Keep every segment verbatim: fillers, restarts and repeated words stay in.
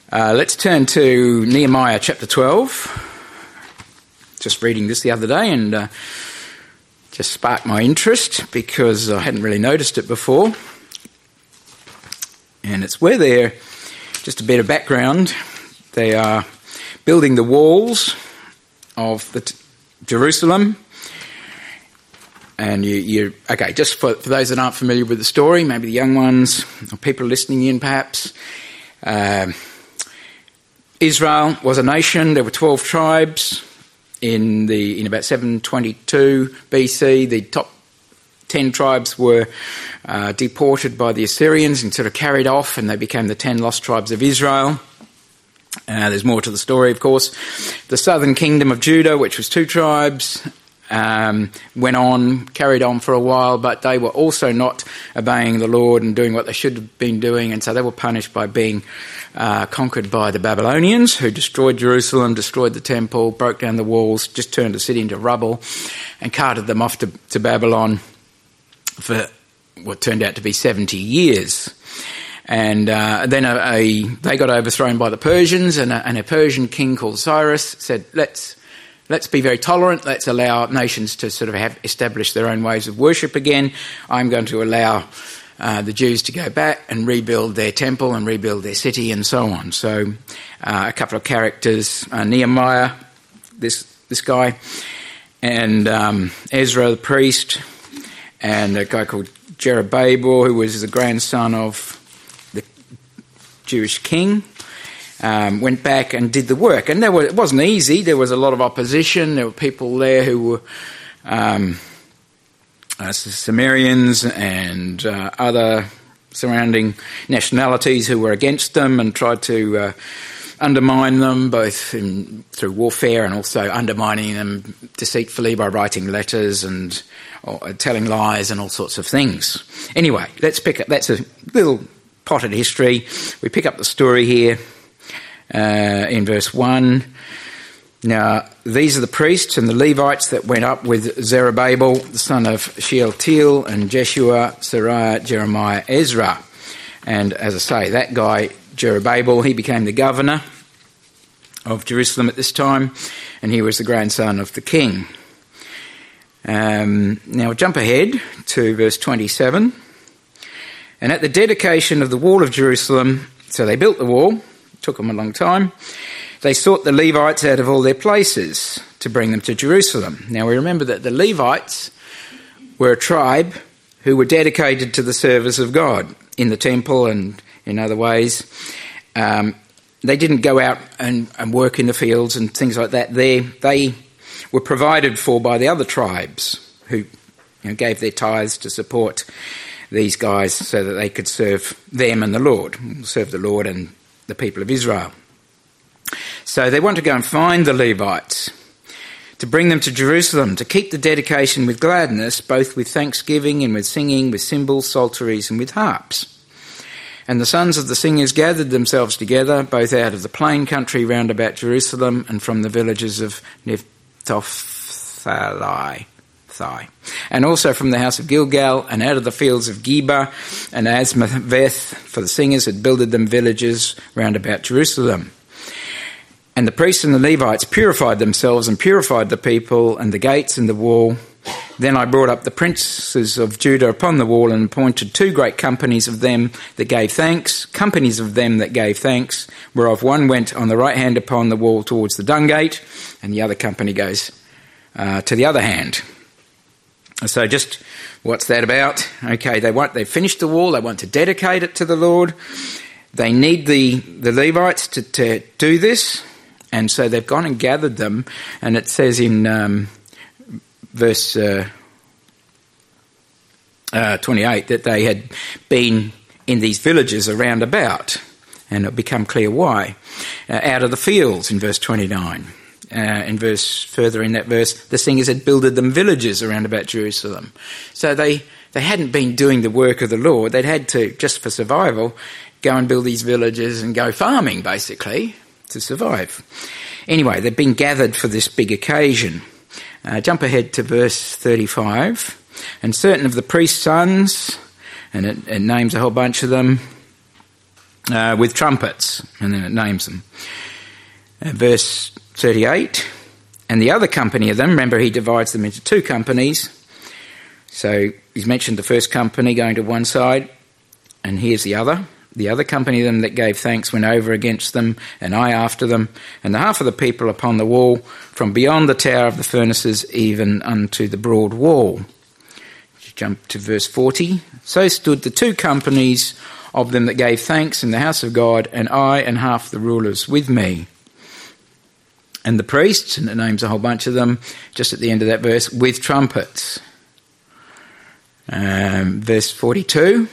Uh, let's turn to Nehemiah chapter twelve. Just reading this the other day and uh, just sparked my interest because I hadn't really noticed it before. And it's where they're, just a bit of background, they are building the walls of the t- Jerusalem. And you, you okay, just for, for those that aren't familiar with the story, maybe the young ones or people listening in perhaps, um, Israel was a nation. There were twelve tribes. In the in about seven twenty-two B C, the top ten tribes were uh, deported by the Assyrians and sort of carried off, and they became the ten lost tribes of Israel. Uh, there's more to the story, of course. The southern kingdom of Judah, which was two tribes, um, went on, carried on for a while, but they were also not obeying the Lord and doing what they should have been doing, and so they were punished by being uh, conquered by the Babylonians, who destroyed Jerusalem, destroyed the temple, broke down the walls, just turned the city into rubble, and carted them off to, to Babylon for what turned out to be seventy years. And uh, then a, a, they got overthrown by the Persians, and a, and a Persian king called Cyrus said, let's let's be very tolerant, let's allow nations to sort of have establish their own ways of worship again. I'm going to allow uh, the Jews to go back and rebuild their temple and rebuild their city and so on. So uh, a couple of characters, uh, Nehemiah, this, this guy, and um, Ezra the priest, and a guy called Jerubbaal, who was the grandson of Jewish king, um, went back and did the work. And there were, it wasn't easy. There was a lot of opposition. There were people there who were um, uh, Sumerians and uh, other surrounding nationalities who were against them and tried to uh, undermine them, both in, through warfare and also undermining them deceitfully by writing letters and or, telling lies and all sorts of things. Anyway, let's pick up. That's a little potted history. We pick up the story here uh, in verse one. Now, these are the priests and the Levites that went up with Zerubbabel, the son of Shealtiel, and Jeshua, Sariah, Jeremiah, Ezra. And as I say, that guy, Jerubbaal, he became the governor of Jerusalem at this time, and he was the grandson of the king. Um, now, jump ahead to verse twenty-seven. And at the dedication of the wall of Jerusalem, so they built the wall, it took them a long time, they sought the Levites out of all their places to bring them to Jerusalem. Now we remember that the Levites were a tribe who were dedicated to the service of God in the temple and in other ways. Um, they didn't go out and, and work in the fields and things like that. They, they were provided for by the other tribes who you know, gave their tithes to support these guys so that they could serve them and the Lord, serve the Lord and the people of Israel. So they want to go and find the Levites, to bring them to Jerusalem, to keep the dedication with gladness, both with thanksgiving and with singing, with cymbals, psalteries and with harps. And the sons of the singers gathered themselves together, both out of the plain country round about Jerusalem and from the villages of Nephtali. And also from the house of Gilgal and out of the fields of Geba and Azmaveth, for the singers had builded them villages round about Jerusalem. And the priests and the Levites purified themselves and purified the people and the gates and the wall. Then I brought up the princes of Judah upon the wall and appointed two great companies of them that gave thanks, companies of them that gave thanks, whereof one went on the right hand upon the wall towards the dung gate, and the other company goes uh, to the other hand. So just what's that about? Okay, they want, they've finished the wall, they want to dedicate it to the Lord. They need the, the Levites to, to do this, and so they've gone and gathered them, and it says in um, verse uh, uh, twenty-eight that they had been in these villages around about, and it'll become clear why, uh, out of the fields in verse twenty-nine. Uh, in verse further in that verse, the singers had builded them villages around about Jerusalem. So they, they hadn't been doing the work of the Lord. They'd had to, just for survival, go and build these villages and go farming, basically, to survive. Anyway, they've been gathered for this big occasion. Uh, jump ahead to verse thirty-five. And certain of the priest's sons, and it, it names a whole bunch of them, uh, with trumpets, and then it names them. Uh, verse thirty-eight, and the other company of them, remember he divides them into two companies. So he's mentioned the first company going to one side, and here's the other. The other company of them that gave thanks went over against them, and I after them, and the half of the people upon the wall, from beyond the tower of the furnaces even unto the broad wall. Jump to verse forty. So stood the two companies of them that gave thanks in the house of God, and I and half the rulers with me. And the priests, and it names a whole bunch of them, just at the end of that verse, with trumpets. Um, verse forty-two.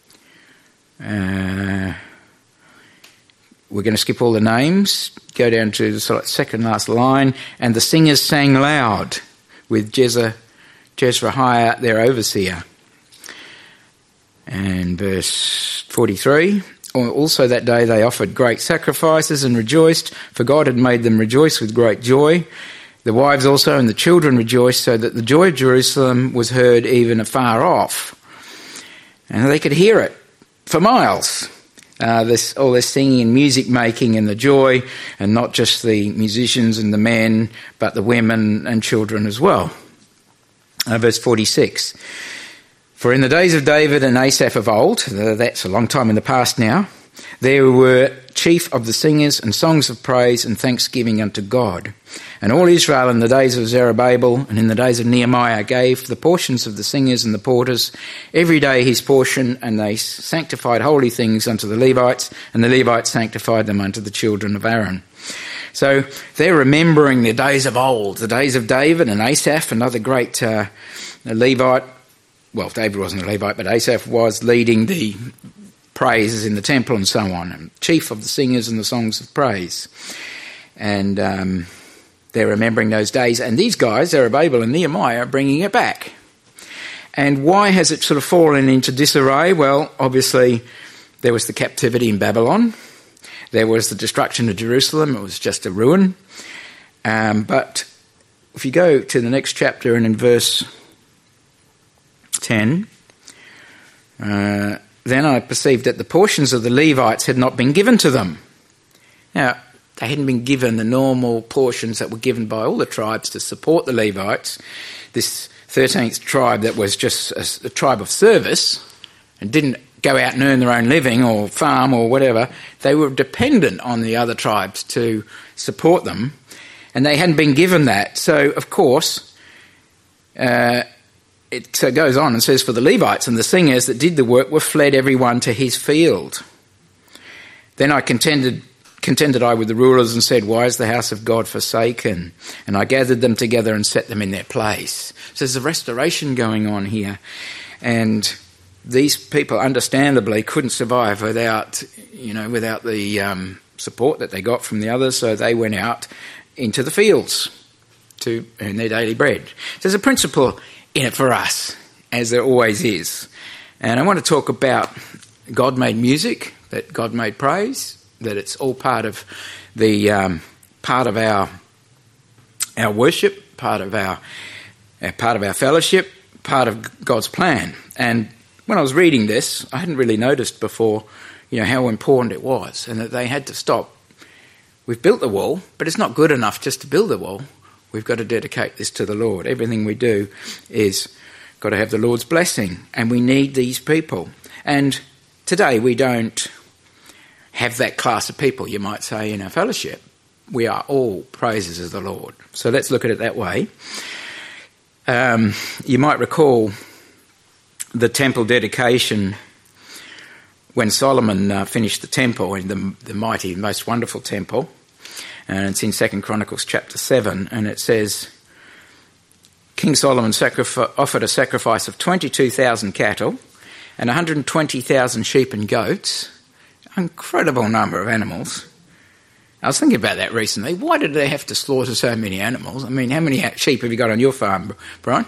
Uh, we're going to skip all the names, go down to the sort of second last line. And the singers sang loud with Jezra, Jezrahiah, their overseer. And verse forty-three. Also that day they offered great sacrifices and rejoiced, for God had made them rejoice with great joy. The wives also and the children rejoiced, so that the joy of Jerusalem was heard even afar off. And they could hear it for miles. Uh, this, all this singing and music making and the joy, and not just the musicians and the men, but the women and children as well. Uh, verse forty-six. For in the days of David and Asaph of old, that's a long time in the past now, there were chief of the singers and songs of praise and thanksgiving unto God. And all Israel in the days of Zerubbabel and in the days of Nehemiah gave the portions of the singers and the porters every day his portion, and they sanctified holy things unto the Levites, and the Levites sanctified them unto the children of Aaron. So they're remembering the days of old, the days of David and Asaph, another great uh, Levite. Well, David wasn't a Levite, but Asaph was leading the praises in the temple and so on, and chief of the singers and the songs of praise. And um, they're remembering those days. And these guys, Zerubbabel and Nehemiah, are bringing it back. And why has it sort of fallen into disarray? Well, obviously, there was the captivity in Babylon. There was the destruction of Jerusalem. It was just a ruin. Um, but if you go to the next chapter and in verse ten, uh, then I perceived that the portions of the Levites had not been given to them. Now, they hadn't been given the normal portions that were given by all the tribes to support the Levites. This thirteenth tribe that was just a, a tribe of service and didn't go out and earn their own living or farm or whatever, they were dependent on the other tribes to support them, and they hadn't been given that. So, of course, uh, it uh, goes on and says, for the Levites and the singers that did the work were fled every one to his field. Then I contended contended I with the rulers and said, why is the house of God forsaken? And I gathered them together and set them in their place. So there's a restoration going on here. And these people understandably couldn't survive without, you know, without the um, support that they got from the others. So they went out into the fields to earn their daily bread. So there's a principle in it for us, as there always is. And I want to talk about God made music, that God made praise, that it's all part of the um, part of our our worship, part of our, our part of our fellowship, part of God's plan. And when I was reading this, I hadn't really noticed before, you know, how important it was, and that they had to stop. We've built the wall, but it's not good enough just to build the wall. We've got to dedicate this to the Lord. Everything we do is got to have the Lord's blessing, and we need these people. And today we don't have that class of people, you might say, in our fellowship. We are all praises of the Lord. So let's look at it that way. Um, you might recall the temple dedication when Solomon uh, finished the temple, in the, the mighty, most wonderful temple. And it's in Second Chronicles chapter seven, and it says, King Solomon sacrif- offered a sacrifice of twenty-two thousand cattle and one hundred twenty thousand sheep and goats. Incredible number of animals. I was thinking about that recently. Why did they have to slaughter so many animals? I mean, how many sheep have you got on your farm, Brian?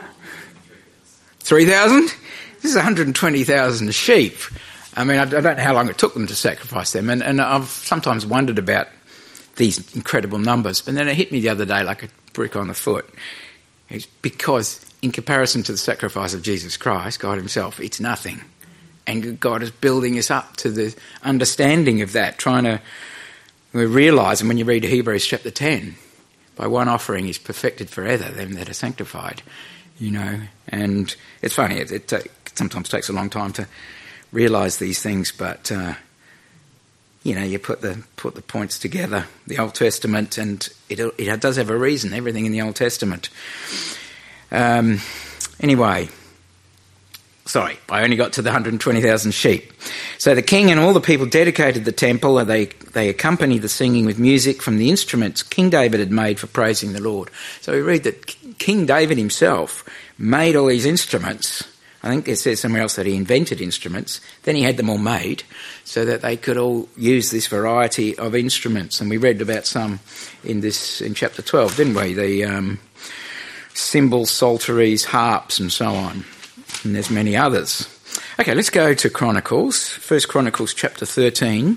three thousand? This is one hundred twenty thousand sheep. I mean, I don't know how long it took them to sacrifice them, and, and I've sometimes wondered about these incredible numbers. But then it hit me the other day like a brick on the foot. It's because in comparison to the sacrifice of Jesus Christ, God himself, it's nothing. And God is building us up to the understanding of that, trying to realise, and when you read Hebrews chapter ten, by one offering is perfected forever them that are sanctified, you know. And it's funny, it, it uh, sometimes takes a long time to realise these things, but, uh, you know, you put the put the points together, the Old Testament, and it, it does have a reason, everything in the Old Testament. Um, anyway... Sorry, I only got to the one hundred twenty thousand sheep. So the king and all the people dedicated the temple, and they, they accompanied the singing with music from the instruments King David had made for praising the Lord. So we read that King David himself made all these instruments. I think it says somewhere else that he invented instruments. Then he had them all made so that they could all use this variety of instruments. And we read about some in this in chapter twelve, didn't we? The um, cymbals, psalteries, harps, and so on. And there's many others. Okay, let's go to Chronicles. First Chronicles chapter thirteen.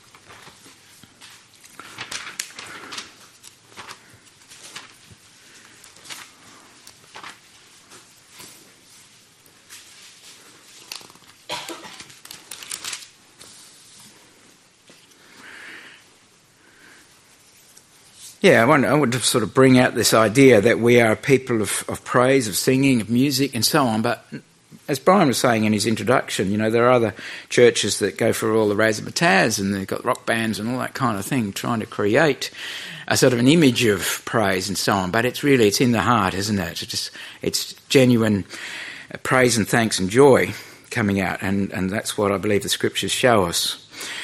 Yeah, I want, I want to sort of bring out this idea that we are a people of, of praise, of singing, of music, and so on. But as Brian was saying in his introduction, you know, there are other churches that go for all the razzmatazz, and they've got rock bands and all that kind of thing, trying to create a sort of an image of praise and so on. But it's really, it's in the heart, isn't it? It's just, it's genuine praise and thanks and joy coming out, and, and that's what I believe the scriptures show us.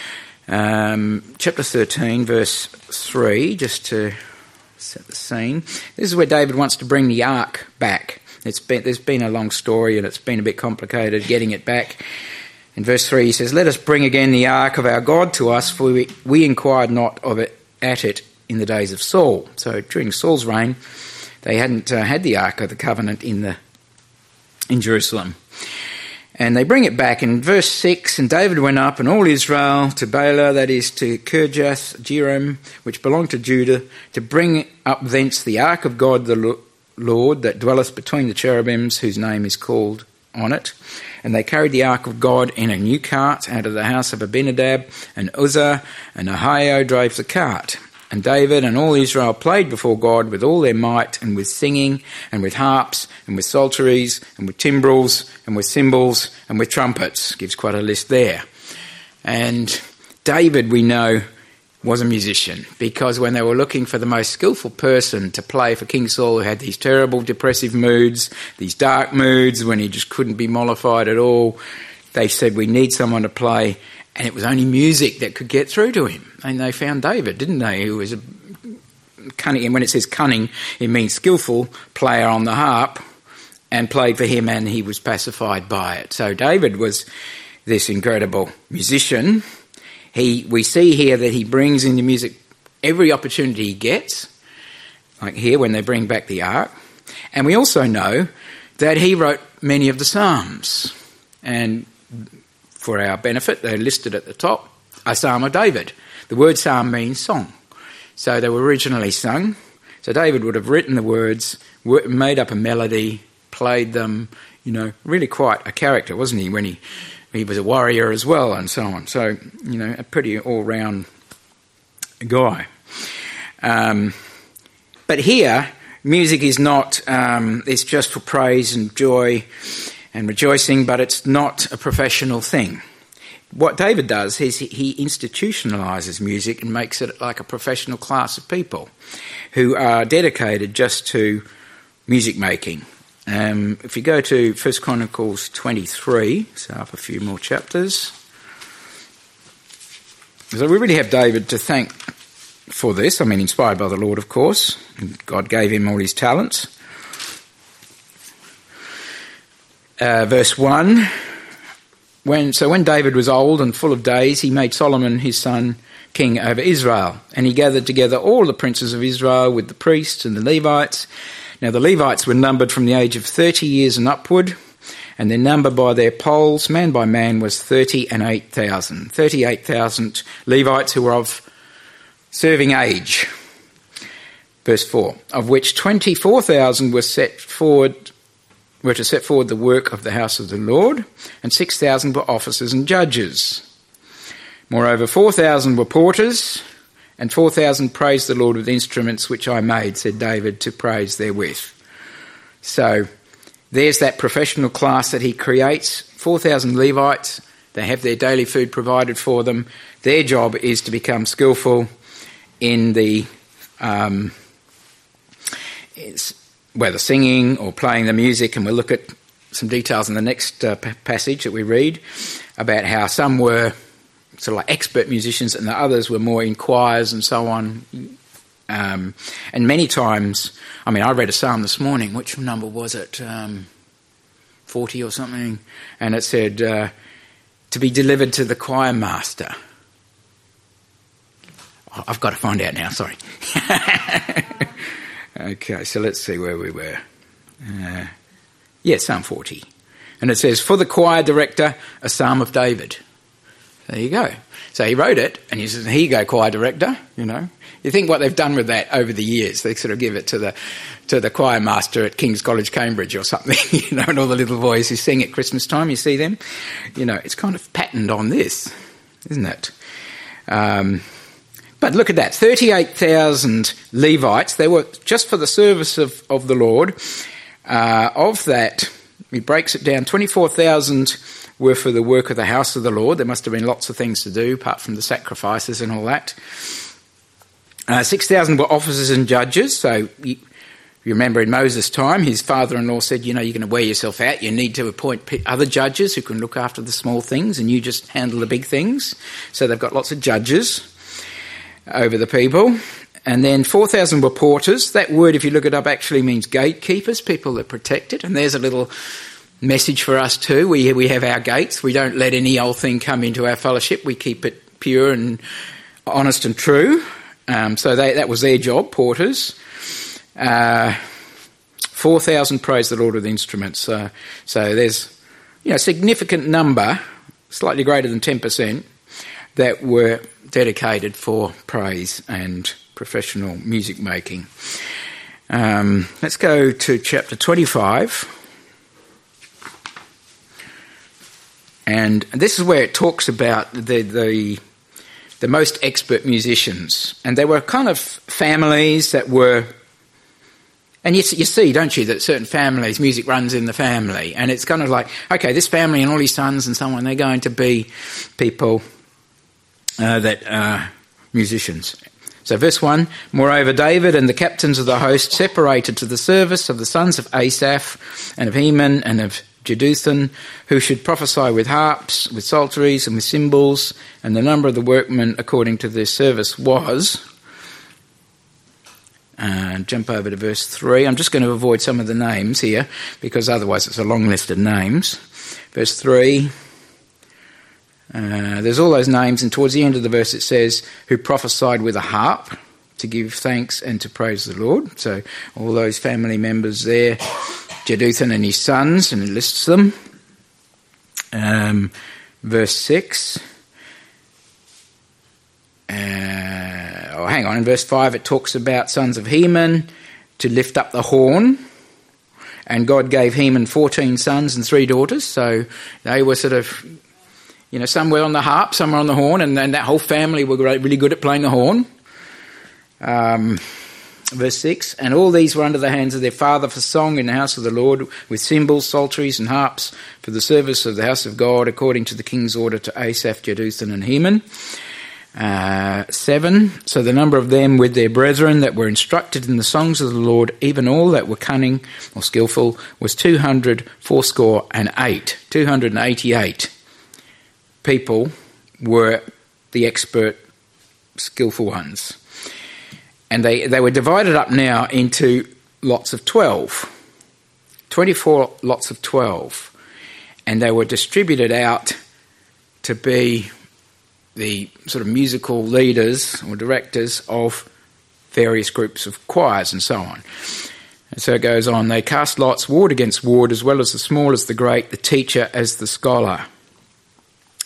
Um, chapter thirteen, verse three, just to set the scene. This is where David wants to bring the ark back. It's been, there's been a long story and it's been a bit complicated getting it back. In verse three he says, "Let us bring again the ark of our God to us, for we, we inquired not of it at it in the days of Saul." So during Saul's reign, they hadn't uh, had the ark of the covenant in the in Jerusalem. And they bring it back in verse six, "And David went up and all Israel to Baalah," that is to Kirjath Jearim, which belonged to Judah, "to bring up thence the ark of God the Lord that dwelleth between the cherubims, whose name is called on it. And they carried the ark of God in a new cart out of the house of Abinadab, and Uzzah and Ahio drove the cart. And David and all Israel played before God with all their might, and with singing, and with harps, and with psalteries, and with timbrels, and with cymbals, and with trumpets." Gives quite a list there. And David, we know, was a musician, because when they were looking for the most skillful person to play for King Saul, who had these terrible depressive moods, these dark moods when he just couldn't be mollified at all, they said, "We need someone to play." And it was only music that could get through to him. And they found David, didn't they, who was a cunning, and when it says cunning, it means skillful player on the harp, and played for him, and he was pacified by it. So David was this incredible musician. He, we see here that he brings in the music every opportunity he gets, like here when they bring back the ark. And we also know that he wrote many of the Psalms. And for our benefit, they're listed at the top, a Psalm of David. The word psalm means song. So they were originally sung. So David would have written the words, made up a melody, played them, you know, really quite a character, wasn't he, when he, he was a warrior as well and so on. So, you know, a pretty all-round guy. Um, but here, music is not, um, it's just for praise and joy and rejoicing, but it's not a professional thing. What David does is he institutionalises music and makes it like a professional class of people who are dedicated just to music making. Um, if you go to First Chronicles twenty-three, so up a few more chapters. So we really have David to thank for this. I mean, inspired by the Lord, of course. God gave him all his talents. Uh, verse one, when so when David was old and full of days, he made Solomon his son king over Israel, and he gathered together all the princes of Israel with the priests and the Levites. Now the Levites were numbered from the age of thirty years and upward, and their number by their polls, man by man, was thirty and eight thousand. Thirty-eight thousand Levites who were of serving age. Verse four, of which twenty-four thousand were set forward were to set forward the work of the house of the Lord, and six thousand were officers and judges. Moreover, four thousand were porters, and four thousand praised the Lord with instruments which I made, said David, to praise therewith. So there's that professional class that he creates. four thousand Levites, they have their daily food provided for them. Their job is to become skillful in the um, whether singing or playing the music, and we'll look at some details in the next uh, p- passage that we read about how some were sort of like expert musicians and the others were more in choirs and so on. Um, and many times, I mean, I read a psalm this morning. Which number was it? Um, forty or something. And it said, uh, to be delivered to the choir master. Oh, I've got to find out now, sorry. Okay, so let's see where we were. Uh, yeah, Psalm forty. And it says, for the choir director, a psalm of David. There you go. So he wrote it, and he says, here you go, choir director, you know. You think what they've done with that over the years. They sort of give it to the to the choir master at King's College, Cambridge or something, you know, and all the little boys who sing at Christmas time, you see them. You know, it's kind of patterned on this, isn't it? Um, but look at that, thirty-eight thousand Levites. They were just for the service of, of the Lord. Uh, of that, he breaks it down, twenty-four thousand were for the work of the house of the Lord. There must have been lots of things to do, apart from the sacrifices and all that. Uh, six thousand were officers and judges. So you, you remember in Moses' time, his father-in-law said, you know, you're going to wear yourself out. You need to appoint other judges who can look after the small things, and you just handle the big things. So they've got lots of judges over the people. And then four thousand were porters. That word, if you look it up, actually means gatekeepers, people that protect it. And there's a little message for us too. We, we have our gates. We don't let any old thing come into our fellowship. We keep it pure and honest and true. Um, so they, that was their job, porters. Uh, four thousand praise the Lord with instruments. Uh, so there's, you know, a significant number, slightly greater than ten percent, that were dedicated for praise and professional music making. Um, let's go to chapter twenty-five. And this is where it talks about the the... the most expert musicians. And they were kind of families that were... And you, you see, don't you, that certain families, music runs in the family. And it's kind of like, okay, this family and all his sons and so on, they're going to be people uh, that are musicians. So verse one, moreover, David and the captains of the host separated to the service of the sons of Asaph and of Heman and of Jeduthun, who should prophesy with harps, with psalteries and with cymbals, and the number of the workmen according to their service was... Uh, jump over to verse three. I'm just going to avoid some of the names here, because otherwise it's a long list of names. Verse three, uh, there's all those names, and towards the end of the verse it says, who prophesied with a harp to give thanks and to praise the Lord. So all those family members there, Jeduthun and his sons, and it lists them. Um, verse six. Uh, oh, hang on. In verse five, it talks about sons of Heman to lift up the horn. And God gave Heman fourteen sons and three daughters. So they were sort of, you know, some were on the harp, some were on the horn, and then that whole family were really good at playing the horn. Um... Verse six, and all these were under the hands of their father for song in the house of the Lord, with cymbals, psalteries and harps for the service of the house of God, according to the king's order to Asaph, Jeduthun and Heman. Uh, seven, so the number of them with their brethren that were instructed in the songs of the Lord, even all that were cunning or skillful, was two hundred fourscore and eight. two hundred eighty-eight people were the expert, skillful ones. And they, they were divided up now into lots of twelve. twenty-four lots of twelve. And they were distributed out to be the sort of musical leaders or directors of various groups of choirs and so on. And so it goes on. They cast lots, ward against ward, as well as the small as the great, the teacher as the scholar.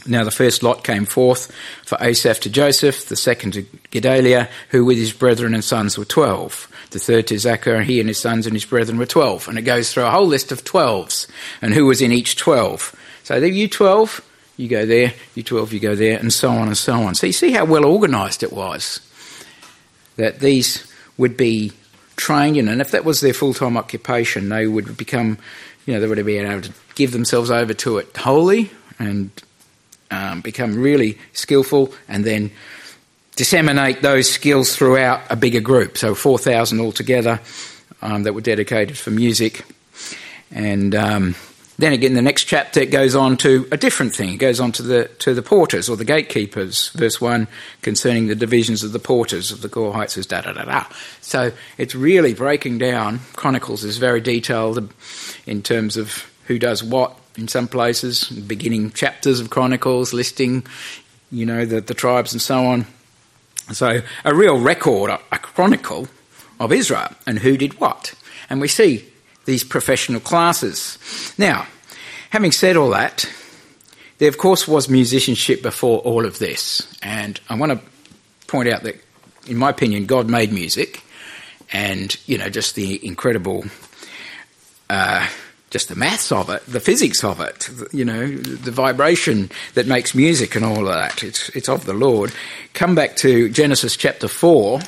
Now the first lot came forth for Asaph to Joseph, the second to Gedaliah, who with his brethren and sons were twelve. The third to Zachar, and he and his sons and his brethren were twelve. And it goes through a whole list of twelves, and who was in each twelve. So there, you twelve, you go there, you twelve, you go there, and so on and so on. So you see how well organised it was, that these would be trained in, and if that was their full-time occupation, they would become, you know, they would have been able to give themselves over to it wholly and um, become really skillful, and then disseminate those skills throughout a bigger group. So four thousand altogether um, that were dedicated for music. And um, then again, the next chapter, it goes on to a different thing. It goes on to the to the porters or the gatekeepers. Verse one, concerning the divisions of the porters of the Korahites, says da-da-da-da. So it's really breaking down. Chronicles is very detailed in terms of who does what in some places, beginning chapters of Chronicles, listing, you know, the, the tribes and so on. So a real record, a chronicle of Israel and who did what. And we see these professional classes. Now, having said all that, there of course was musicianship before all of this. And I want to point out that, in my opinion, God made music, and, you know, just the incredible, uh, just the maths of it, the physics of it, you know, the vibration that makes music and all of that. It's it's of the Lord. Come back to Genesis chapter four.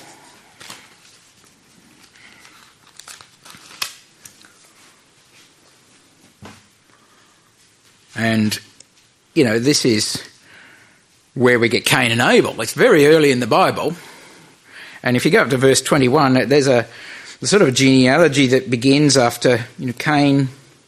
And, you know, this is where we get Cain and Abel. It's very early in the Bible. And if you go up to verse twenty-one, there's a, a sort of a genealogy that begins after, you know, Cain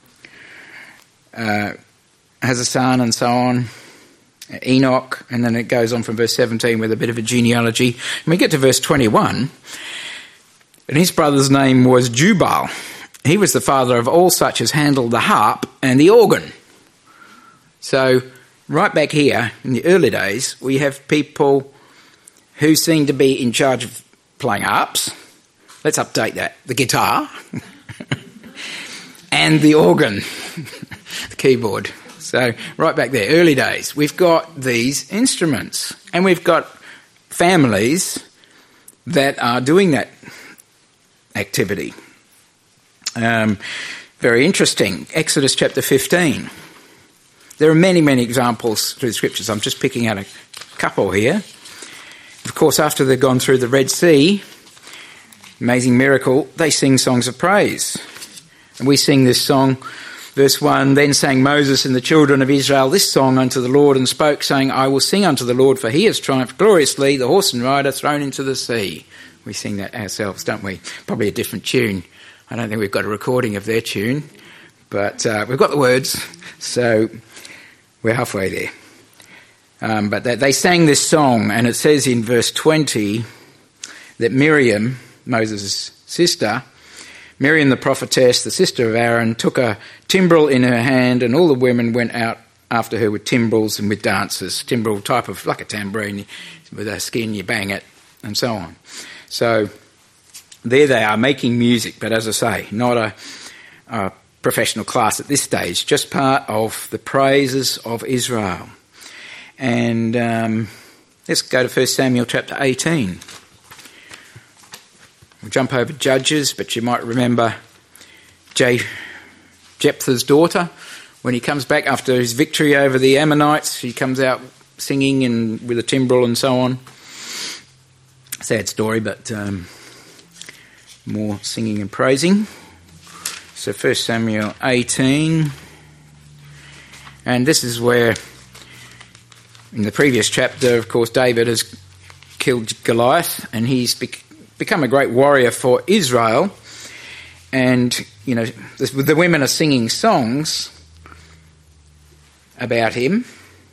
Uh, has a son and so on, Enoch, and then it goes on from verse seventeen with a bit of a genealogy. And we get to verse twenty-one, and his brother's name was Jubal. He was the father of all such as handled the harp and the organ. So right back here in the early days, we have people who seem to be in charge of playing harps. Let's update that. The guitar and the organ. The keyboard. So right back there, early days, we've got these instruments, and we've got families that are doing that activity. Um, very interesting. Exodus chapter fifteen. There are many, many examples through the scriptures. I'm just picking out a couple here. Of course, after they've gone through the Red Sea, amazing miracle, they sing songs of praise. And we sing this song. Verse one, then sang Moses and the children of Israel this song unto the Lord, and spoke, saying, I will sing unto the Lord, for he has triumphed gloriously, the horse and rider thrown into the sea. We sing that ourselves, don't we? Probably a different tune. I don't think we've got a recording of their tune, but uh, we've got the words, so we're halfway there. Um, but they, they sang this song, and it says in verse twenty that Miriam, Moses' sister, Miriam the prophetess, the sister of Aaron, took a timbrel in her hand, and all the women went out after her with timbrels and with dances. Timbrel type of, like a tambourine, with a skin, you bang it, and so on. So there they are, making music, but as I say, not a, a professional class at this stage, just part of the praises of Israel. And um, let's go to First Samuel chapter eighteen. We'll jump over Judges, but you might remember Je- Jephthah's daughter. When he comes back after his victory over the Ammonites, he comes out singing and with a timbrel and so on. Sad story, but um, more singing and praising. So First Samuel eighteen. And this is where, in the previous chapter, of course, David has killed Goliath, and he's bec- become a great warrior for Israel. And, you know, the, the women are singing songs about him.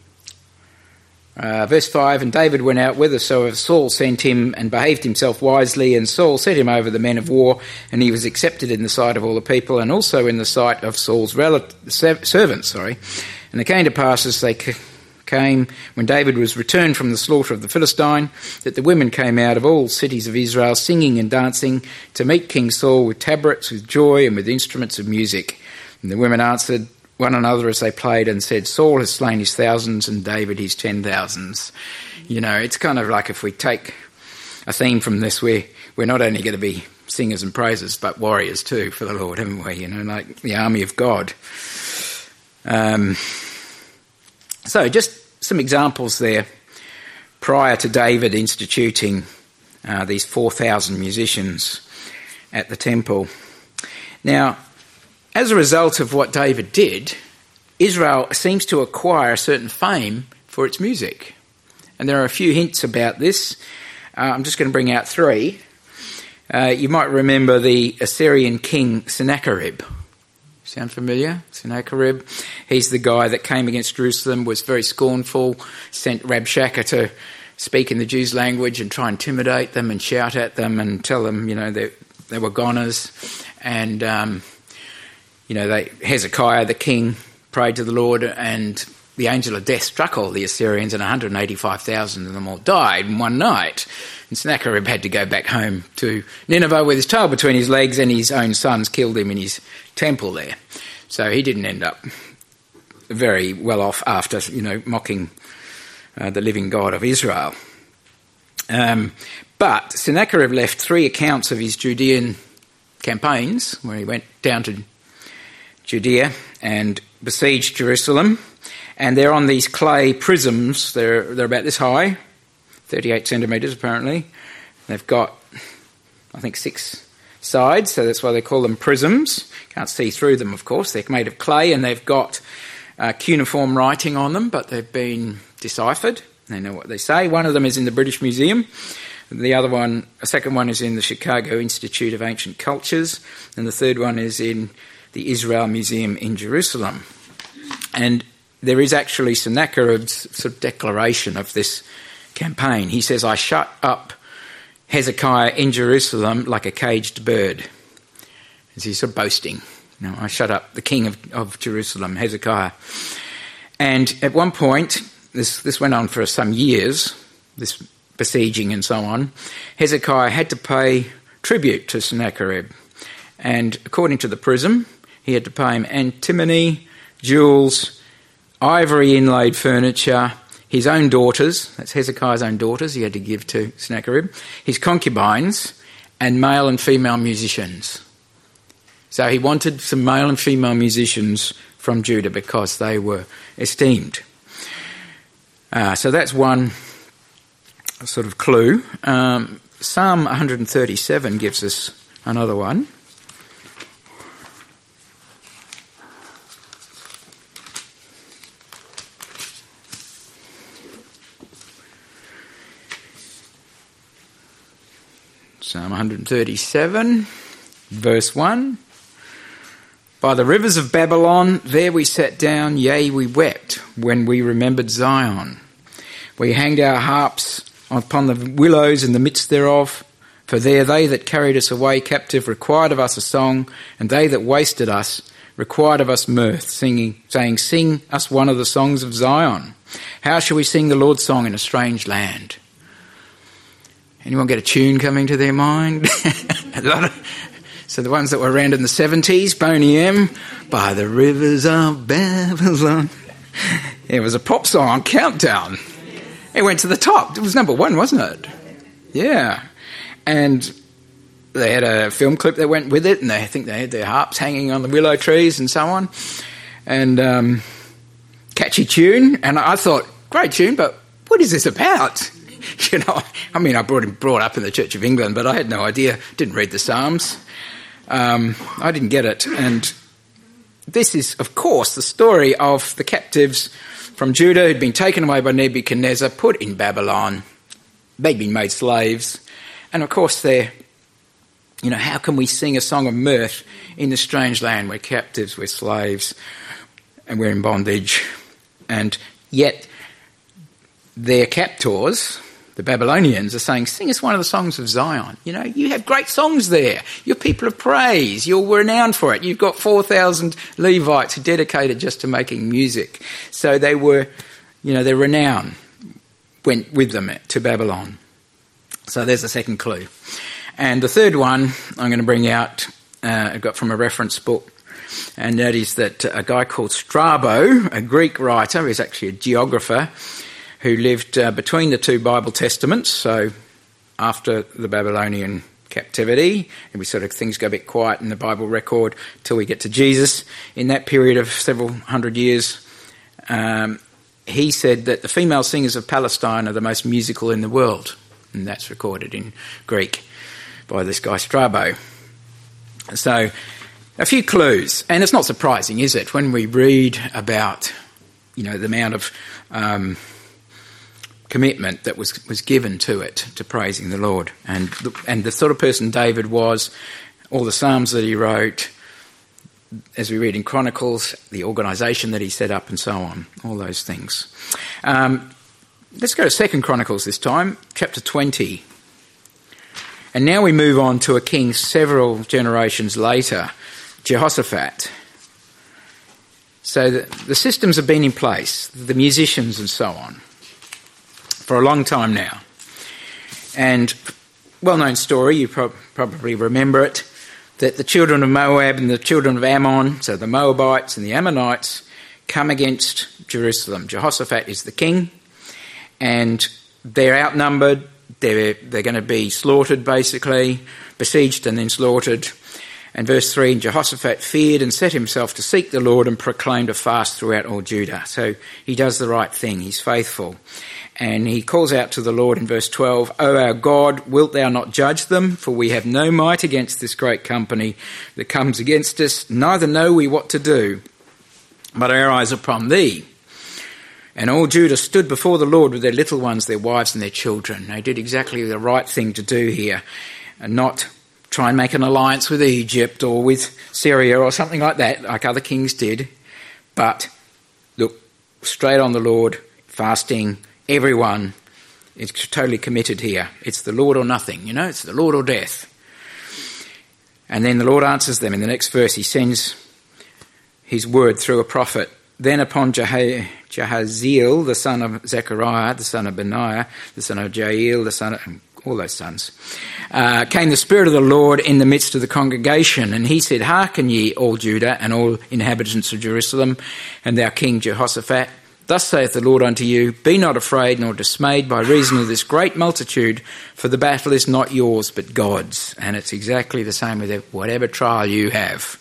Uh, verse five, and David went out whithersoever Saul sent him, and behaved himself wisely, and Saul set him over the men of war, and he was accepted in the sight of all the people, and also in the sight of Saul's rel- servants. Sorry. And it came to pass as they c- came, when David was returned from the slaughter of the Philistine, that the women came out of all cities of Israel, singing and dancing, to meet King Saul with tabrets, with joy, and with instruments of music. And the women answered, one another as they played and said, Saul has slain his thousands and David his ten thousands. You know, it's kind of like if we take a theme from this, we're, we're not only going to be singers and praisers, but warriors too for the Lord, haven't we? You know, like the army of God. Um, so just some examples there prior to David instituting uh, these four thousand musicians at the temple. Now, as a result of what David did, Israel seems to acquire a certain fame for its music. And there are a few hints about this. Uh, I'm just going to bring out three. Uh, you might remember the Assyrian king Sennacherib. Sound familiar? Sennacherib. He's the guy that came against Jerusalem, was very scornful, sent Rabshakeh to speak in the Jews' language and try and intimidate them and shout at them and tell them, you know, they, they were goners. And, um, you know, they, Hezekiah, the king, prayed to the Lord, and the angel of death struck all the Assyrians, and one hundred eighty-five thousand of them all died in one night. And Sennacherib had to go back home to Nineveh with his tail between his legs, and his own sons killed him in his temple there. So he didn't end up very well off after, you know, mocking uh, the living God of Israel. Um, but Sennacherib left three accounts of his Judean campaigns, where he went down to Judea and besieged Jerusalem. And they're on these clay prisms. They're they're about this high, thirty-eight centimetres apparently. They've got, I think, six sides, so that's why they call them prisms. Can't see through them, of course. They're made of clay, and they've got uh, cuneiform writing on them, but they've been deciphered. They know what they say. One of them is in the British Museum. The other one, a second one is in the Chicago Institute of Ancient Cultures, and the third one is in the Israel Museum in Jerusalem. And there is actually Sennacherib's sort of declaration of this campaign. He says, I shut up Hezekiah in Jerusalem like a caged bird. As he's sort of boasting. You know, I shut up the king of, of Jerusalem, Hezekiah. And at one point, this, this went on for some years, this besieging and so on, Hezekiah had to pay tribute to Sennacherib. And according to the prism, he had to pay him antimony, jewels, ivory inlaid furniture, his own daughters, that's Hezekiah's own daughters he had to give to Sennacherib, his concubines, and male and female musicians. So he wanted some male and female musicians from Judah because they were esteemed. Uh, so that's one sort of clue. Um, Psalm one hundred thirty-seven gives us another one. Psalm one hundred thirty-seven, verse one. By the rivers of Babylon, there we sat down, yea, we wept, when we remembered Zion. We hanged our harps upon the willows in the midst thereof, for there they that carried us away captive required of us a song, and they that wasted us required of us mirth, singing, saying, Sing us one of the songs of Zion. How shall we sing the Lord's song in a strange land? Anyone get a tune coming to their mind? a lot of, so the ones that were around in the seventies, Boney M, By the Rivers of Babylon. It was a pop song on Countdown. It went to the top. It was number one, wasn't it? Yeah. And they had a film clip that went with it, and they I think they had their harps hanging on the willow trees and so on. And um, catchy tune. And I thought, great tune, but what is this about? You know, I mean, I brought brought up in the Church of England, but I had no idea. Didn't read the Psalms. Um, I didn't get it. And this is, of course, the story of the captives from Judah who'd been taken away by Nebuchadnezzar, put in Babylon. They'd been made slaves. And, of course, they're, you know, how can we sing a song of mirth in the strange land? We're captives, we're slaves, and we're in bondage. And yet their captors, the Babylonians, are saying, sing us one of the songs of Zion. You know, you have great songs there. You're people of praise. You're renowned for it. You've got four thousand Levites dedicated just to making music. So they were, you know, their renown went with them to Babylon. So there's the second clue. And the third one I'm going to bring out, uh, I got from a reference book and that is that a guy called Strabo, a Greek writer, is actually a geographer, who lived uh, between the two Bible testaments, so after the Babylonian captivity, and we sort of things go a bit quiet in the Bible record till we get to Jesus. In that period of several hundred years, um, he said that the female singers of Palestine are the most musical in the world, and that's recorded in Greek by this guy Strabo. So, a few clues, and it's not surprising, is it, when we read about, you know, the amount of um, commitment that was was given to it, to praising the Lord, and the, and the sort of person David was, all the psalms that he wrote, as we read in Chronicles, the organisation that he set up, and so on, all those things. Um, let's go to Second Chronicles this time, chapter twenty. And now we move on to a king several generations later, Jehoshaphat. So the, the systems have been in place, the musicians and so on, for a long time now. And well-known story, you pro- probably remember it, that the children of Moab and the children of Ammon, so the Moabites and the Ammonites, come against Jerusalem. Jehoshaphat is the king, and they're outnumbered. They're, they're going to be slaughtered, basically, besieged and then slaughtered. And verse three, Jehoshaphat feared and set himself to seek the Lord and proclaimed a fast throughout all Judah. So he does the right thing, he's faithful. And he calls out to the Lord in verse twelve, O our God, wilt thou not judge them? For we have no might against this great company that comes against us, neither know we what to do, but our eyes are upon thee. And all Judah stood before the Lord with their little ones, their wives and their children. They did exactly the right thing to do here, and not try and make an alliance with Egypt or with Syria or something like that, like other kings did, but look straight on the Lord, fasting. Everyone is totally committed here. It's the Lord or nothing, you know, it's the Lord or death. And then the Lord answers them in the next verse. He sends his word through a prophet. Then upon Jah- Jahaziel, the son of Zechariah, the son of Benaiah, the son of Jael, the son of all those sons, uh, came the Spirit of the Lord in the midst of the congregation. And he said, Hearken ye, all Judah and all inhabitants of Jerusalem, and thou King Jehoshaphat. Thus saith the Lord unto you, Be not afraid nor dismayed by reason of this great multitude, for the battle is not yours but God's. And it's exactly the same with whatever trial you have.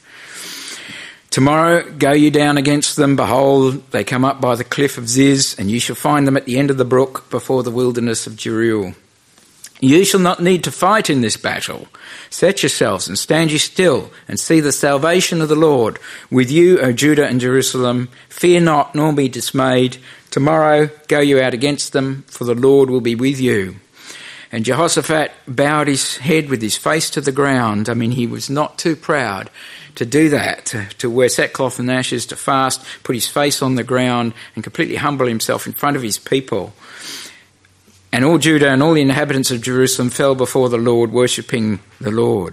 Tomorrow go you down against them. Behold, they come up by the cliff of Ziz, and you shall find them at the end of the brook before the wilderness of Jeruel. You shall not need to fight in this battle. Set yourselves and stand ye still, and see the salvation of the Lord with you, O Judah and Jerusalem. Fear not, nor be dismayed. Tomorrow go you out against them, for the Lord will be with you. And Jehoshaphat bowed his head with his face to the ground. I mean, he was not too proud to do that, to, to wear sackcloth and ashes, to fast, put his face on the ground and completely humble himself in front of his people. And all Judah and all the inhabitants of Jerusalem fell before the Lord, worshipping the Lord.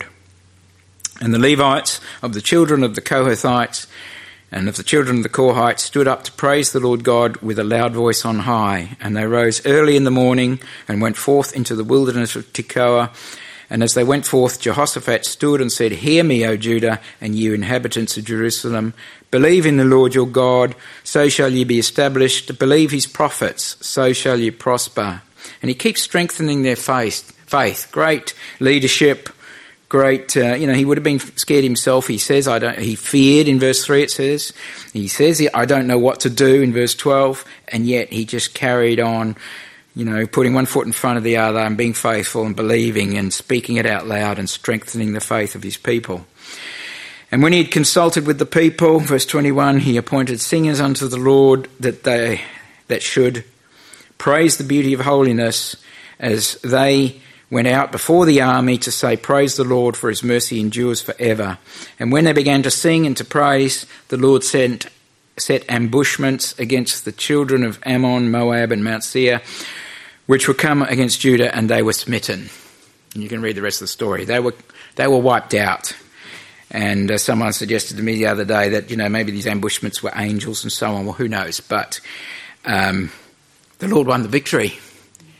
And the Levites of the children of the Kohathites and of the children of the Korhites stood up to praise the Lord God with a loud voice on high. And they rose early in the morning and went forth into the wilderness of Tekoa. And as they went forth, Jehoshaphat stood and said, Hear me, O Judah, and you inhabitants of Jerusalem. Believe in the Lord your God, so shall ye be established. Believe his prophets, so shall ye prosper. And he keeps strengthening their faith. Faith, great leadership, great. Uh, you know, he would have been scared himself. He says, I don't. He feared in verse three. It says, he says, I don't know what to do in verse twelve, and yet he just carried on. You know, putting one foot in front of the other and being faithful and believing and speaking it out loud and strengthening the faith of his people. And when he had consulted with the people, verse twenty-one, he appointed singers unto the Lord that they that should praise the beauty of holiness as they went out before the army to say, Praise the Lord, for his mercy endures forever. And when they began to sing and to praise, the Lord sent set ambushments against the children of Ammon, Moab and Mount Seir, which were come against Judah, and they were smitten. And you can read the rest of the story. They were they were wiped out. And uh, someone suggested to me the other day that, you know, maybe these ambushments were angels and so on. Well, who knows? But um, the Lord won the victory.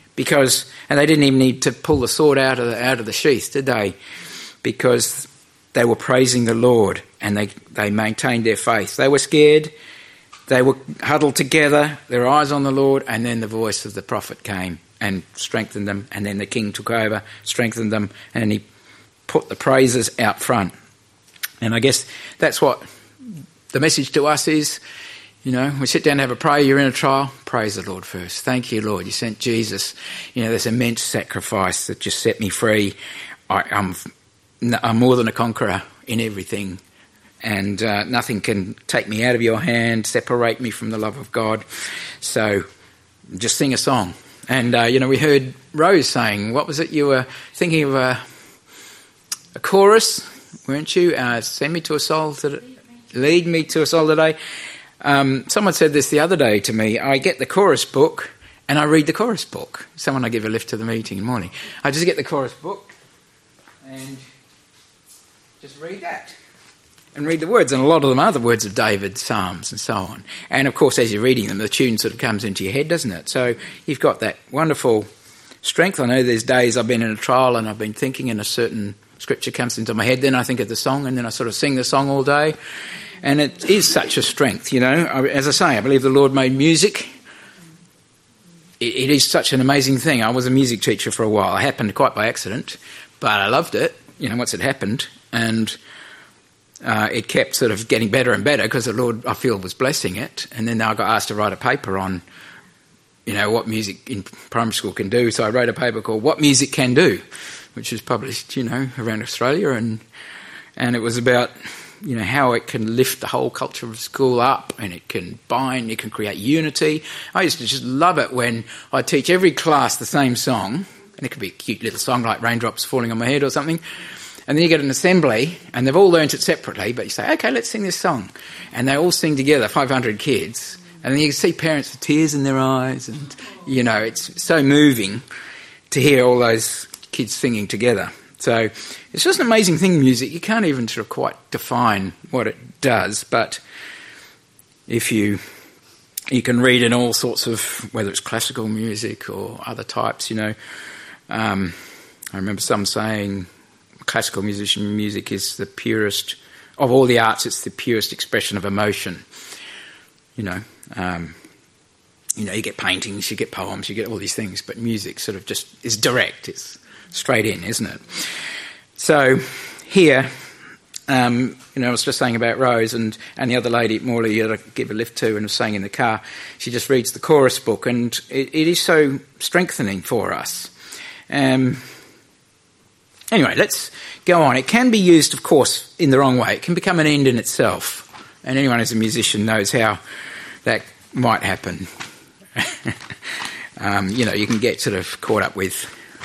Because, and they didn't even need to pull the sword out of the, out of the sheath, did they? Because they were praising the Lord, and they, they maintained their faith. They were scared. They were huddled together, their eyes on the Lord, and then the voice of the prophet came and strengthened them, and then the king took over, strengthened them, and he put the praises out front. And I guess that's what the message to us is. You know, we sit down and have a prayer, you're in a trial, praise the Lord first. Thank you, Lord, you sent Jesus. You know, this immense sacrifice that just set me free. I, I'm, I'm more than a conqueror in everything. And uh, nothing can take me out of your hand, separate me from the love of God. So just sing a song. And, uh, you know, we heard Rose saying, what was it? You were thinking of a, a chorus, weren't you? Uh, send me to a soul, to, lead me to a soul today. Um, someone said this the other day to me. I get the chorus book and I read the chorus book. Someone I give a lift to the meeting in the morning. I just get the chorus book and just read that. And read the words, and a lot of them are the words of David, Psalms, and so on. And, of course, as you're reading them, the tune sort of comes into your head, doesn't it? So you've got that wonderful strength. I know there's days I've been in a trial and I've been thinking and a certain scripture comes into my head, then I think of the song, and then I sort of sing the song all day. And it is such a strength, you know. As I say, I believe the Lord made music. It, it is such an amazing thing. I was a music teacher for a while. It happened quite by accident, but I loved it, you know, once it happened. And Uh, it kept sort of getting better and better because the Lord, I feel, was blessing it. And then I got asked to write a paper on, you know, what music in primary school can do. So I wrote a paper called What Music Can Do, which was published, you know, around Australia. And and it was about, you know, how it can lift the whole culture of school up, and it can bind, it can create unity. I used to just love it when I teach every class the same song, and it could be a cute little song like Raindrops Falling on My Head or something. And then you get an assembly, and they've all learnt it separately, but you say, OK, let's sing this song. And they all sing together, five hundred kids. And then you can see parents with tears in their eyes. And, you know, it's so moving to hear all those kids singing together. So it's just an amazing thing, music. You can't even sort of quite define what it does. But if you you can read in all sorts of, whether it's classical music or other types, you know. Um, I remember some saying, classical musician music is the purest of all the arts. It's the purest expression of emotion. You know, um, you know, you get paintings, you get poems, you get all these things, but music sort of just is direct. It's straight in, isn't it? So here, um, you know, I was just saying about Rose and, and the other lady, Morley, that I give a lift to and was saying in the car. She just reads the chorus book, and it, it is so strengthening for us. Um, Anyway, let's go on. It can be used, of course, in the wrong way. It can become an end in itself. And anyone who's a musician knows how that might happen. um, you know, you can get sort of caught up with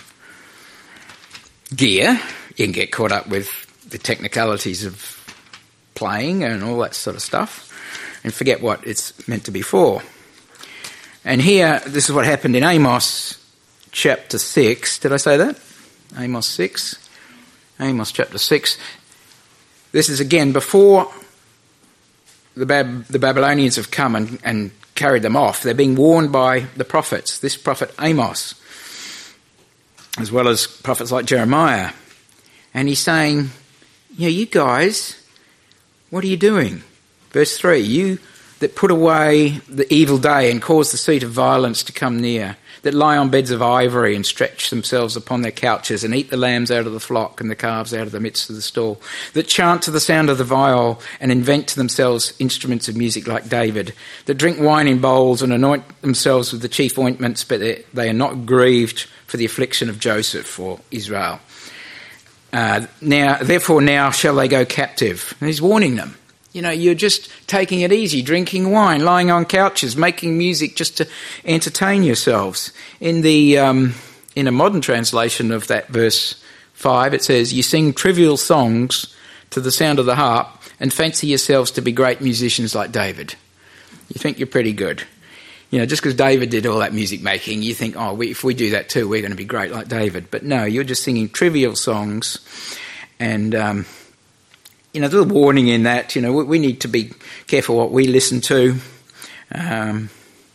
gear. You can get caught up with the technicalities of playing and all that sort of stuff and forget what it's meant to be for. And here, this is what happened in Amos chapter six. Did I say that? Amos six. Amos chapter six. This is again before the, Bab- the Babylonians have come and, and carried them off. They're being warned by the prophets, this prophet Amos, as well as prophets like Jeremiah. And he's saying, you know, you guys, what are you doing? Verse three, you that put away the evil day and cause the seat of violence to come near, that lie on beds of ivory and stretch themselves upon their couches and eat the lambs out of the flock and the calves out of the midst of the stall, that chant to the sound of the viol and invent to themselves instruments of music like David, that drink wine in bowls and anoint themselves with the chief ointments, but they are not grieved for the affliction of Joseph or Israel. Uh, now, therefore now shall they go captive. And he's warning them. You know, you're just taking it easy, drinking wine, lying on couches, making music just to entertain yourselves. In the um, in a modern translation of that verse five, it says, you sing trivial songs to the sound of the harp and fancy yourselves to be great musicians like David. You think you're pretty good. You know, just because David did all that music making, you think, oh, we, if we do that too, we're going to be great like David. But no, you're just singing trivial songs. And, um, you know, there's a warning in that. You know, we, we need to be careful what we listen to. Um,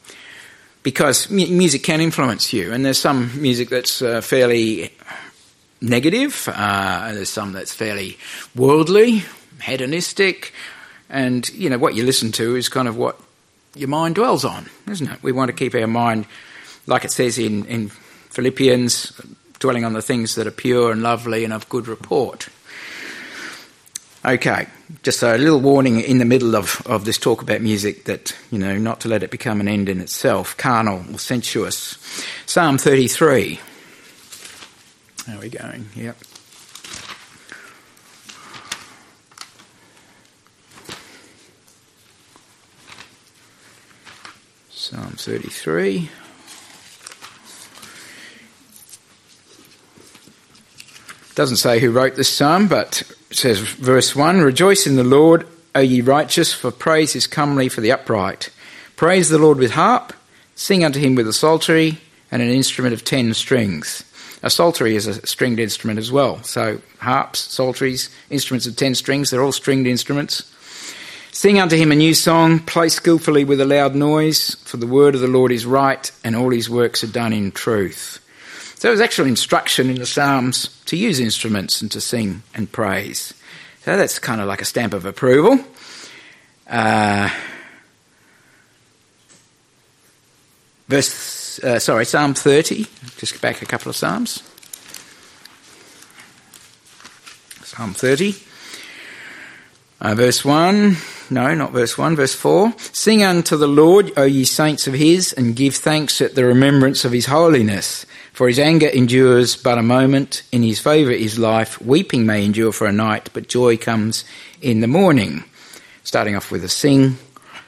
because mu- music can influence you. And there's some music that's uh, fairly negative, uh, there's some that's fairly worldly, hedonistic, and, you know, what you listen to is kind of what your mind dwells on, isn't it? We want to keep our mind, like it says in, in Philippians, dwelling on the things that are pure and lovely and of good report. Okay, just a little warning in the middle of, of this talk about music that, you know, not to let it become an end in itself, carnal or sensuous. Psalm thirty-three. How are we going? Yep. Psalm thirty-three. Doesn't say who wrote this psalm, but it says, verse one, "Rejoice in the Lord, O ye righteous, for praise is comely for the upright. Praise the Lord with harp, sing unto him with a psaltery and an instrument of ten strings." A psaltery is a stringed instrument as well. So harps, psalteries, instruments of ten strings, they're all stringed instruments. "Sing unto him a new song, play skillfully with a loud noise, for the word of the Lord is right, and all his works are done in truth." So there's actual instruction in the Psalms to use instruments and to sing and praise. So that's kind of like a stamp of approval. Uh, verse, uh, sorry, Psalm thirty. Just go back a couple of Psalms. Psalm thirty. Uh, verse one. No, not verse one, verse four. "Sing unto the Lord, O ye saints of his, and give thanks at the remembrance of his holiness. For his anger endures but a moment, in his favour is life. Weeping may endure for a night, but joy comes in the morning." Starting off with a sing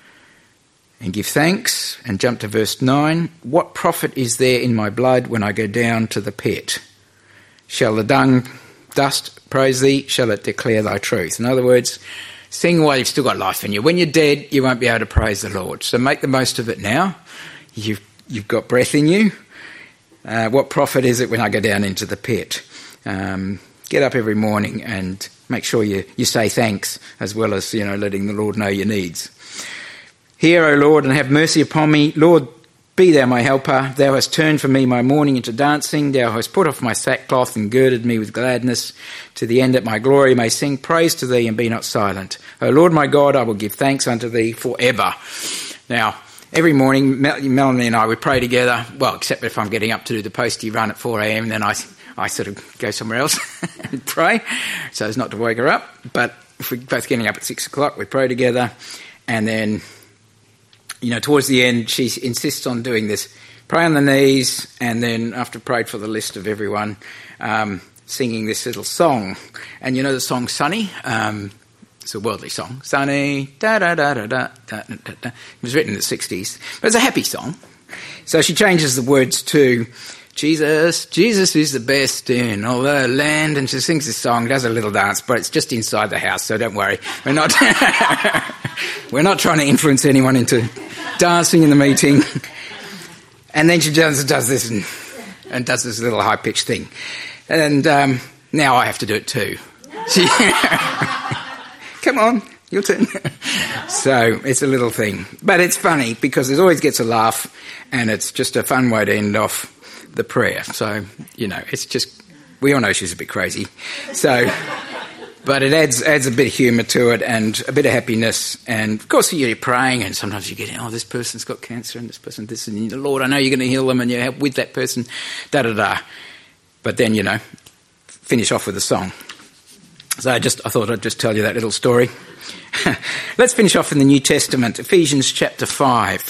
and give thanks, and jump to verse nine. "What profit is there in my blood when I go down to the pit? Shall the dung dust praise thee? Shall it declare thy truth?" In other words, sing while you've still got life in you. When you're dead, you won't be able to praise the Lord. So make the most of it now. You've, you've got breath in you. Uh, what profit is it when I go down into the pit? Um, get up every morning and make sure you, you say thanks, as well as, you know, letting the Lord know your needs. "Hear, O Lord, and have mercy upon me. Lord, be thou my helper. Thou hast turned for me my mourning into dancing. Thou hast put off my sackcloth and girded me with gladness, to the end that my glory may sing praise to thee and be not silent. O Lord my God, I will give thanks unto thee forever." Now, every morning, Mel- Melanie and I would pray together, well, except if I'm getting up to do the postie run at four a.m, then I, I sort of go somewhere else and pray, so as not to wake her up. But if we're both getting up at six o'clock, we pray together, and then, you know, towards the end, she insists on doing this. Pray on the knees, and then after prayed for the list of everyone, um, singing this little song. And you know the song Sunny? Um, it's a worldly song. Sunny, da-da-da-da-da, da-da-da-da. It was written in the sixties. But it's a happy song. So she changes the words to, "Jesus, Jesus is the best in all the land." And she sings this song, does a little dance, but it's just inside the house, so don't worry. We're not, we're not trying to influence anyone into dancing in the meeting. And then she does, does this and, and does this little high-pitched thing. And um, now I have to do it too. She, come on, your turn. So it's a little thing. But it's funny because it always gets a laugh, and it's just a fun way to end off the prayer. So, you know, it's just, we all know she's a bit crazy. So, but it adds adds a bit of humour to it and a bit of happiness. And of course you're praying, and sometimes you get, oh, this person's got cancer and this person this, and Lord, I know you're going to heal them, and you're with that person, da-da-da. But then, you know, finish off with a song. So I just I thought I'd just tell you that little story. Let's finish off in the New Testament, Ephesians chapter five.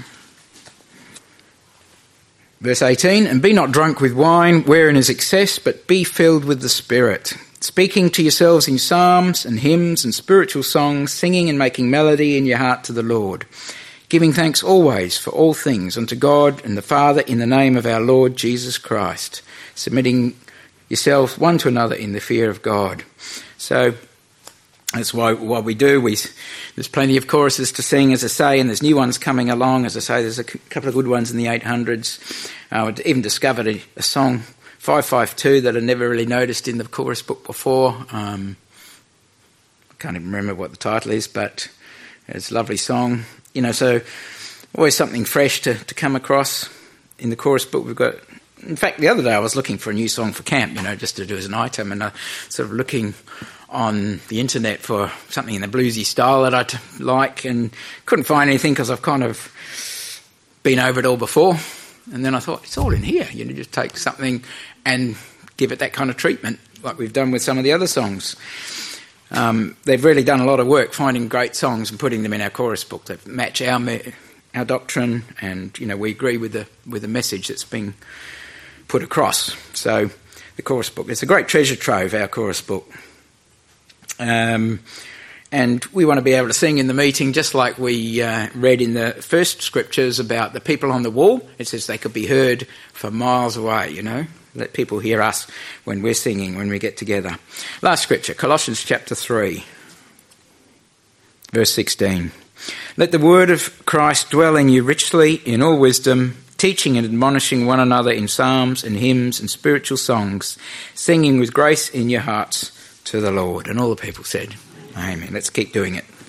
Verse eighteen, "And be not drunk with wine, wherein is excess, but be filled with the Spirit, speaking to yourselves in psalms and hymns and spiritual songs, singing and making melody in your heart to the Lord, giving thanks always for all things unto God and the Father in the name of our Lord Jesus Christ, submitting yourselves one to another in the fear of God." So that's why what we do. We there's plenty of choruses to sing, as I say, and there's new ones coming along. As I say, there's a couple of good ones in the eight hundreds. Uh, I even discovered a, a song, five five two, that I never really noticed in the chorus book before. Um, I can't even remember what the title is, but it's a lovely song. You know, so always something fresh to, to come across. In the chorus book, we've got in fact, the other day I was looking for a new song for camp, you know, just to do as an item, and I sort of looking on the internet for something in the bluesy style that I'd like, and couldn't find anything because I've kind of been over it all before. And then I thought, it's all in here. You know, just take something and give it that kind of treatment, like we've done with some of the other songs. Um, they've really done a lot of work finding great songs and putting them in our chorus book that match our me- our doctrine, and you know, we agree with the with the message that's being put across. So the chorus book, it's a great treasure trove, our chorus book. Um, and we want to be able to sing in the meeting just like we uh, read in the first scriptures about the people on the wall. It says they could be heard for miles away, you know. Let people hear us when we're singing, when we get together. Last scripture, Colossians chapter three, verse sixteen. Let the word of Christ dwell in you richly in all wisdom, teaching and admonishing one another in psalms and hymns and spiritual songs, singing with grace in your hearts to the Lord. And all the people said, amen. Let's keep doing it.